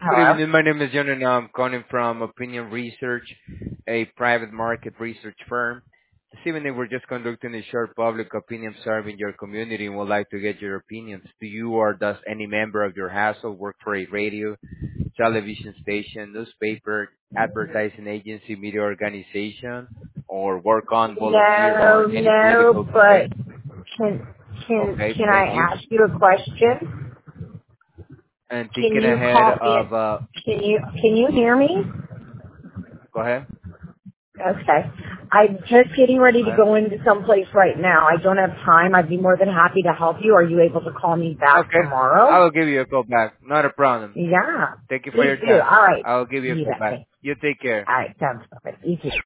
Good Hello? evening. My name is John, and I'm calling from Opinion Research, a private market research firm. This evening, we're just conducting a short public opinion survey in your community and would like to get your opinions. Do you or does any member of your household work for a radio, television station, newspaper, advertising agency, media organization, or work on, volunteer No, on any political but campaign? can Okay, can I thank you. ask you a question? And Can thinking you ahead call me? of, Can you hear me? go ahead. Okay. I'm just getting ready Go to ahead. go into someplace right now. I don't have time. I'd be more than happy to help you. Are you able to call me back Okay. I tomorrow? will give you a call back. Not a problem. Yeah. Thank you for Please your do. time. All right. I will give you a You call bet. back. Thanks. You take care. All right. Sounds perfect. You too.